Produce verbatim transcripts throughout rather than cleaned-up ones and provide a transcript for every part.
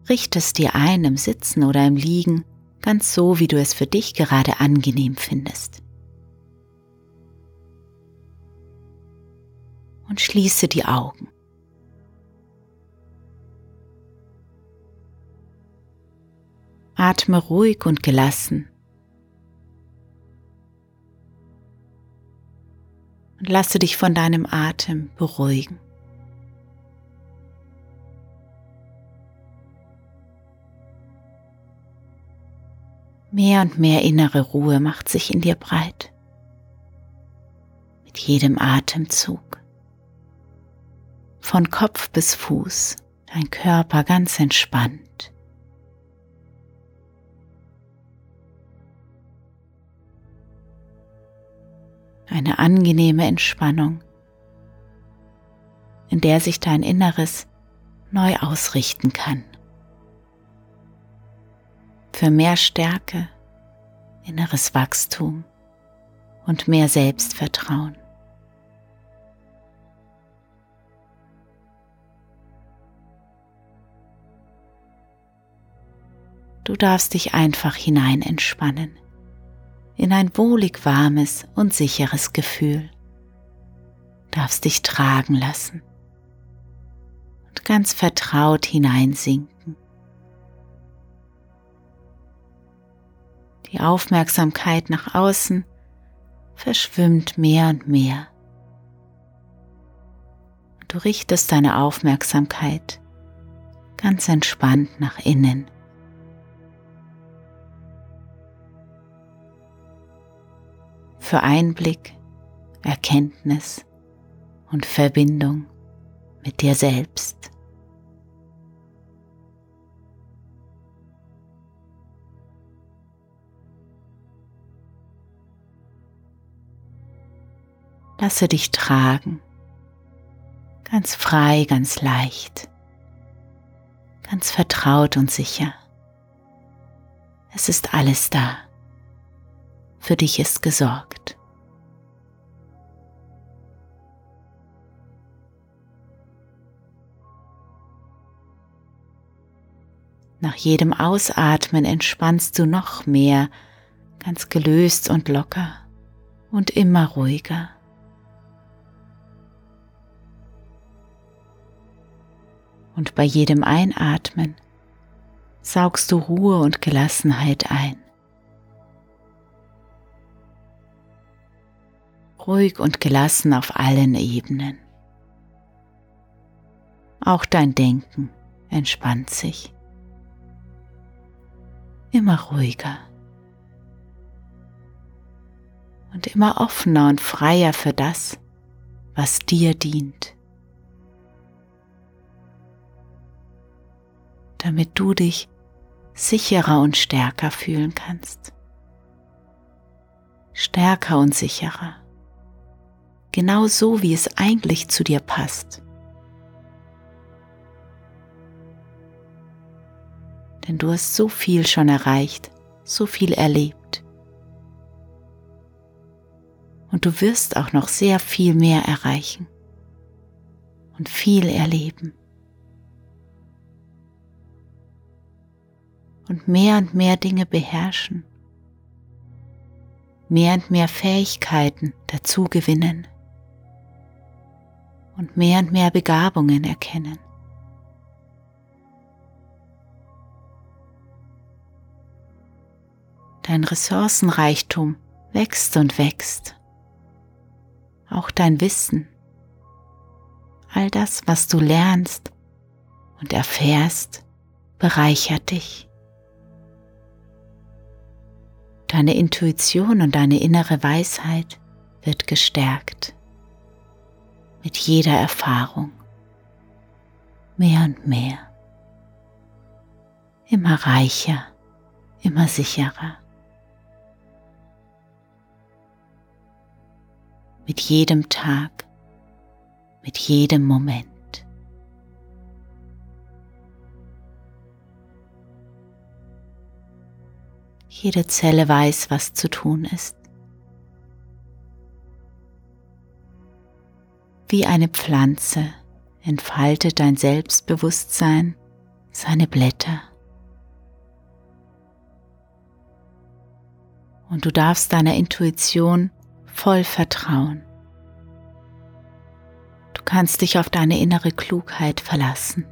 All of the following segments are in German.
Richte es dir ein im Sitzen oder im Liegen, ganz so, wie du es für dich gerade angenehm findest. Und schließe die Augen. Atme ruhig und gelassen und lasse dich von deinem Atem beruhigen. Mehr und mehr innere Ruhe macht sich in dir breit. Mit jedem Atemzug. Von Kopf bis Fuß, dein Körper ganz entspannt. Eine angenehme Entspannung, in der sich dein Inneres neu ausrichten kann. Für mehr Stärke, inneres Wachstum und mehr Selbstvertrauen. Du darfst dich einfach hinein entspannen, in ein wohlig warmes und sicheres Gefühl. Darfst dich tragen lassen und ganz vertraut hineinsinken. Die Aufmerksamkeit nach außen verschwimmt mehr und mehr. Und du richtest deine Aufmerksamkeit ganz entspannt nach innen. Für Einblick, Erkenntnis und Verbindung mit dir selbst. Lasse dich tragen, ganz frei, ganz leicht, ganz vertraut und sicher. Es ist alles da. Für dich ist gesorgt. Nach jedem Ausatmen entspannst du noch mehr, ganz gelöst und locker und immer ruhiger. Und bei jedem Einatmen saugst du Ruhe und Gelassenheit ein. Ruhig und gelassen auf allen Ebenen. Auch dein Denken entspannt sich. Immer ruhiger. Und immer offener und freier für das, was dir dient. Damit du dich sicherer und stärker fühlen kannst. Stärker und sicherer. Genau so, wie es eigentlich zu dir passt. Denn du hast so viel schon erreicht, so viel erlebt. Und du wirst auch noch sehr viel mehr erreichen und viel erleben. Und mehr und mehr Dinge beherrschen, mehr und mehr Fähigkeiten dazu gewinnen und mehr und mehr Begabungen erkennen. Dein Ressourcenreichtum wächst und wächst, auch dein Wissen, all das, was du lernst und erfährst, bereichert dich. Deine Intuition und deine innere Weisheit wird gestärkt. Mit jeder Erfahrung. Mehr und mehr. Immer reicher, immer sicherer. Mit jedem Tag, mit jedem Moment. Jede Zelle weiß, was zu tun ist. Wie eine Pflanze entfaltet dein Selbstbewusstsein seine Blätter. Und du darfst deiner Intuition voll vertrauen. Du kannst dich auf deine innere Klugheit verlassen.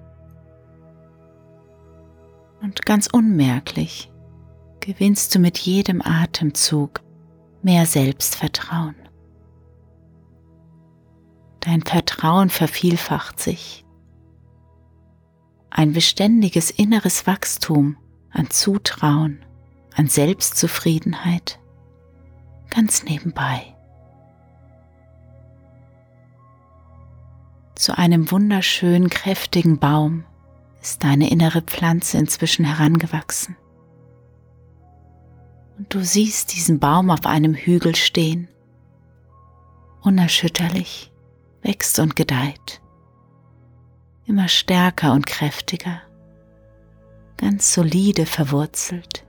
Und ganz unmerklich gewinnst du mit jedem Atemzug mehr Selbstvertrauen. Dein Vertrauen vervielfacht sich. Ein beständiges inneres Wachstum an Zutrauen, an Selbstzufriedenheit, ganz nebenbei. Zu einem wunderschönen, kräftigen Baum ist deine innere Pflanze inzwischen herangewachsen. Und du siehst diesen Baum auf einem Hügel stehen, unerschütterlich, wächst und gedeiht, immer stärker und kräftiger, ganz solide verwurzelt.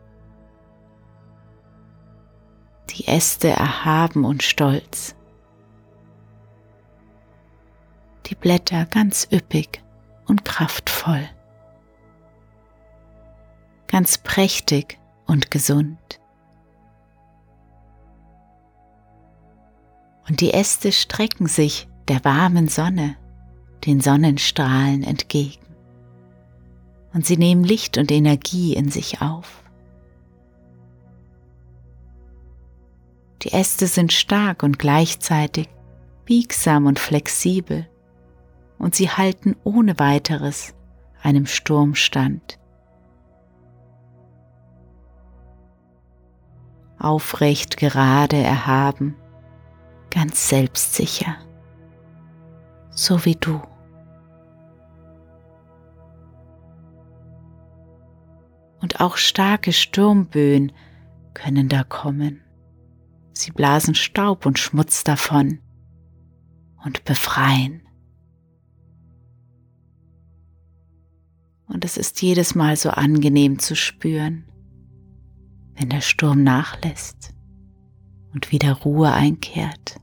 Die Äste erhaben und stolz, die Blätter ganz üppig und kraftvoll, ganz prächtig und gesund. Und die Äste strecken sich der warmen Sonne, den Sonnenstrahlen entgegen. Und sie nehmen Licht und Energie in sich auf. Die Äste sind stark und gleichzeitig biegsam und flexibel, und sie halten ohne weiteres einem Sturm stand. Aufrecht, gerade, erhaben, ganz selbstsicher, so wie du. Und auch starke Sturmböen können da kommen. Sie blasen Staub und Schmutz davon und befreien. Und es ist jedes Mal so angenehm zu spüren, wenn der Sturm nachlässt und wieder Ruhe einkehrt.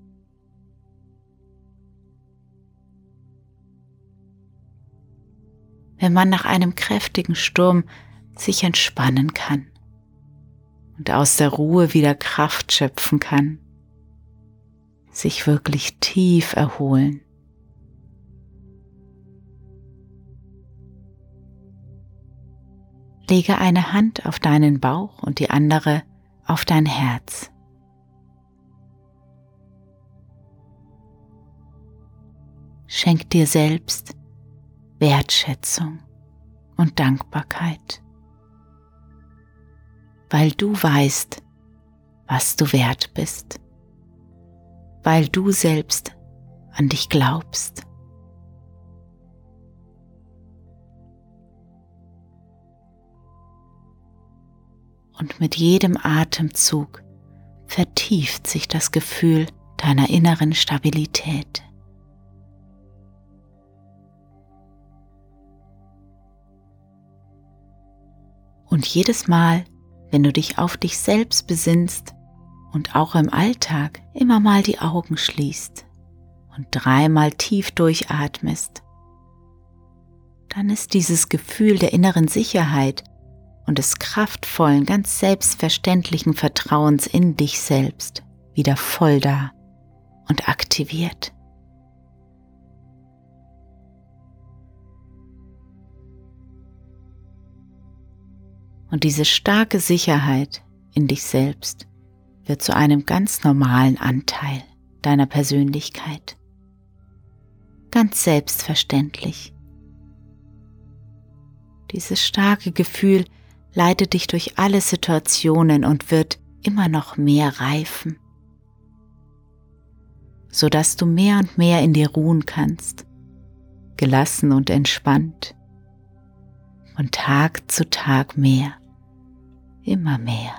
Wenn man nach einem kräftigen Sturm sich entspannen kann und aus der Ruhe wieder Kraft schöpfen kann, sich wirklich tief erholen. Lege eine Hand auf deinen Bauch und die andere auf dein Herz. Schenk dir selbst Wertschätzung und Dankbarkeit, weil du weißt, was du wert bist, weil du selbst an dich glaubst. Und mit jedem Atemzug vertieft sich das Gefühl deiner inneren Stabilität. Und jedes Mal, wenn du dich auf dich selbst besinnst und auch im Alltag immer mal die Augen schließt und dreimal tief durchatmest, dann ist dieses Gefühl der inneren Sicherheit und des kraftvollen, ganz selbstverständlichen Vertrauens in dich selbst wieder voll da und aktiviert. Und diese starke Sicherheit in dich selbst wird zu einem ganz normalen Anteil deiner Persönlichkeit. Ganz selbstverständlich. Dieses starke Gefühl leitet dich durch alle Situationen und wird immer noch mehr reifen, sodass du mehr und mehr in dir ruhen kannst, gelassen und entspannt, von Tag zu Tag mehr. Immer mehr.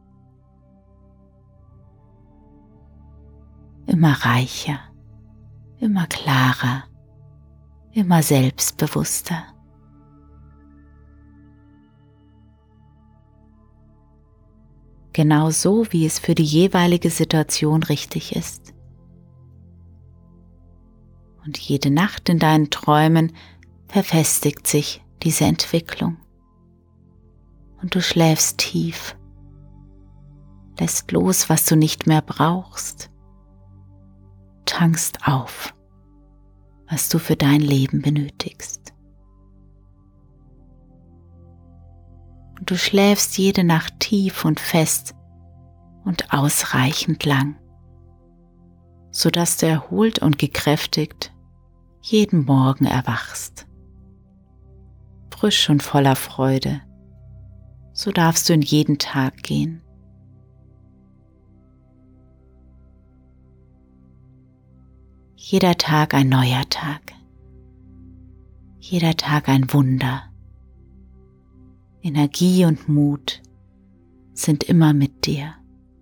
Immer reicher, immer klarer, immer selbstbewusster. Genau so, wie es für die jeweilige Situation richtig ist. Und jede Nacht in deinen Träumen verfestigt sich diese Entwicklung. Und du schläfst tief, lässt los, was du nicht mehr brauchst, tankst auf, was du für dein Leben benötigst. Und du schläfst jede Nacht tief und fest und ausreichend lang, sodass du erholt und gekräftigt jeden Morgen erwachst. Frisch und voller Freude, so darfst du in jeden Tag gehen. Jeder Tag ein neuer Tag, jeder Tag ein Wunder. Energie und Mut sind immer mit dir.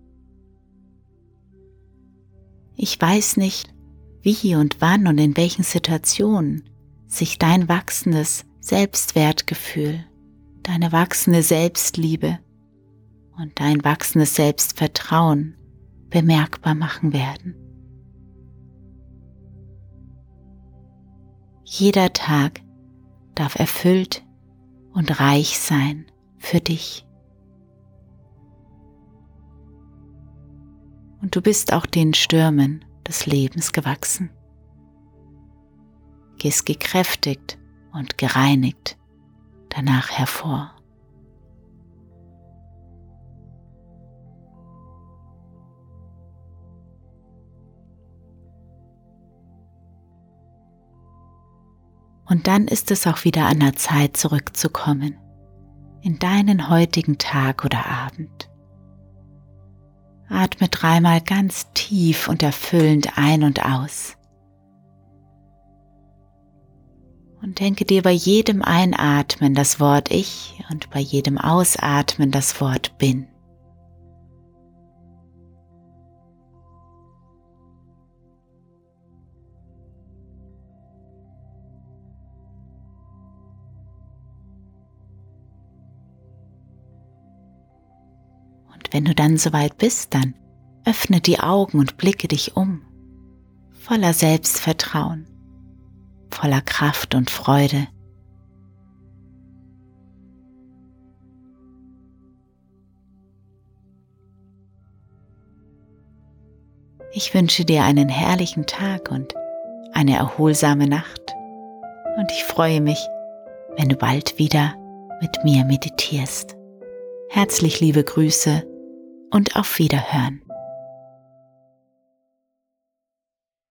Ich weiß nicht, wie und wann und in welchen Situationen sich dein wachsendes Selbstwertgefühl, deine wachsende Selbstliebe und dein wachsendes Selbstvertrauen bemerkbar machen werden. Jeder Tag darf erfüllt und reich sein für dich. Und du bist auch den Stürmen des Lebens gewachsen. Gehst gekräftigt und gereinigt danach hervor. Und dann ist es auch wieder an der Zeit, zurückzukommen in deinen heutigen Tag oder Abend. Atme dreimal ganz tief und erfüllend ein und aus. Und denke dir bei jedem Einatmen das Wort Ich und bei jedem Ausatmen das Wort Bin. Und wenn du dann soweit bist, dann öffne die Augen und blicke dich um, voller Selbstvertrauen, voller Kraft und Freude. Ich wünsche dir einen herrlichen Tag und eine erholsame Nacht und ich freue mich, wenn du bald wieder mit mir meditierst. Herzlich liebe Grüße und auf Wiederhören.